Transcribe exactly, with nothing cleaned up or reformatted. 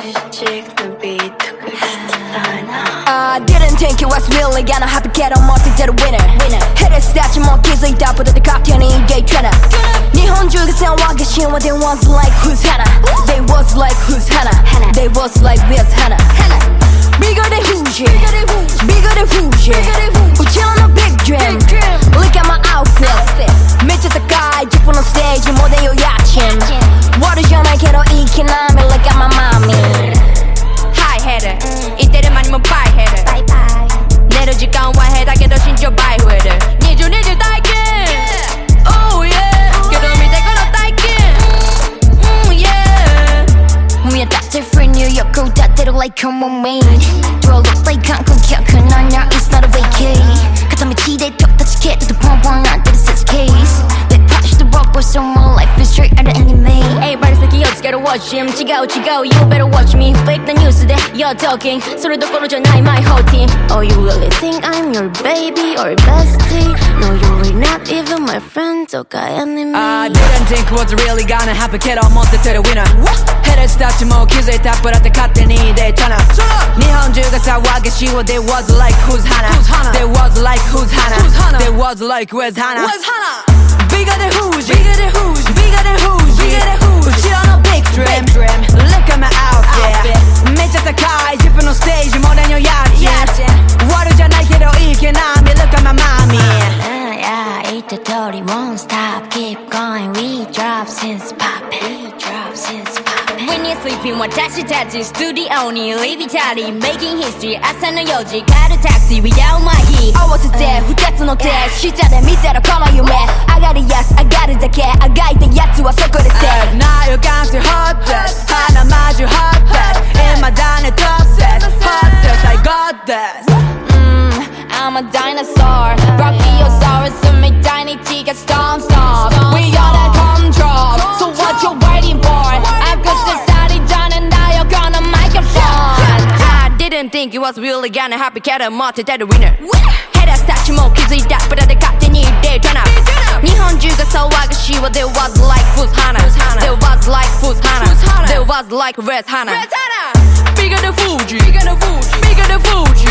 I didn't think it was really gonna happenけど持っててる winner ヘレスたちも気づいたことで勝手にデイトレーナー日本中が騒ぐシーンは They was like who's Hannah They was like who's Hannah They was like where's Hannah Bigger than Fuji Bigger than Fuji うちらの big dream Look at my outfit めっちゃ高いジップのステージモデルよ家賃悪じゃないけどいい気なみ Look at my mommy High header 言ってる間にもバイヘル寝る時間は減だけど身長倍増えるにじゅうにじゅう体験 Oh yeah けど見てこの体験 Mm yeah 見えたってフリーニューヨーク歌ってる like come on me Do I look like 観光客なんや It's not a vacay 片道で取ったチケットとポンポンなんてる スーツケース They push the rock for so my life is straight out of anime Everybody 先をつける watch him 違う違う You better watch me Fake なニュースで You're talking それどころじゃない my whole team Oh you really think I'm your baby or bestie No you're not even my friend とか enemy I didn't think it was really gonna happen けど持っててる winner ヘレスたちも気づいたプラって勝手にデータな日本中が騒ぐし They was like who's Hannah They was like who's Hannah They was like where's Hannah Bigger than Fuji Bigger than Fuji Bigger than Fuji Bigger than Fuji うちらの big dream Look at my outfit めっちゃ高いジップのステージモデルの家賃悪じゃないけどいい気なみ Look at my mommy Yeah 言った通り Won't stop Keep going We drop since poppin' We drop since poppin' When you're sleeping 私たちスタジオに Leave it tally Making history 朝のよじ帰るタクシー Without my heat 合わせて二つの手下で見てるこの夢上がるやつ上がるだけあがいたやつはそこで stay Now you can't see hottest 花マジ hottest 今だね topest Hottest I got this mm, I'm a dinosaur Brachiosaurus みたいに血が Stomp stomp We got that control So what you waiting for I'm good society done and now you're gonna microphone I didn't think it was really gonna happen けど持っててる winner ヘラスたちも気づいたプラで勝手にデートな日本中が騒ぐし There was like who's Hannah There was like who's Hannah There was like where's Hannah Bigger than Fuji Bigger than Fuji Bigger than Fuji